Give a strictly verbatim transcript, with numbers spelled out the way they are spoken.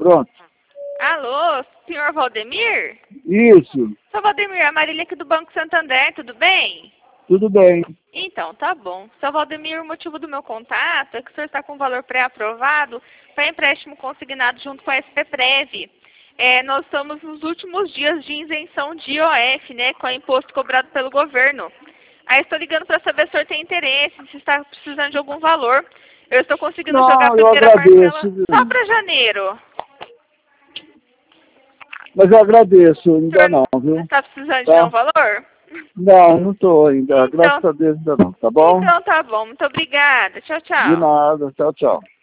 Pronto. Alô, senhor Valdemir? Isso. Sou Valdemir, a Marília aqui do Banco Santander, tudo bem? Tudo bem. Então, tá bom. Seu Valdemir, o motivo do meu contato é que o senhor está com valor pré-aprovado para empréstimo consignado junto com a S P Prev. É, nós estamos nos últimos dias de isenção de I O F, né, com o imposto cobrado pelo governo. Aí estou ligando para saber se o senhor tem interesse, se está precisando de algum valor. Eu estou conseguindo Não, jogar a eu primeira agradeço, parcela viu? só para janeiro. Mas eu agradeço, O ainda senhor não, não viu? está precisando de Tá? nenhum valor? Não, não tô ainda. Então, Graças a Deus ainda não, tá bom? então tá bom. Muito obrigada. Tchau, De tchau. nada. Tchau, tchau.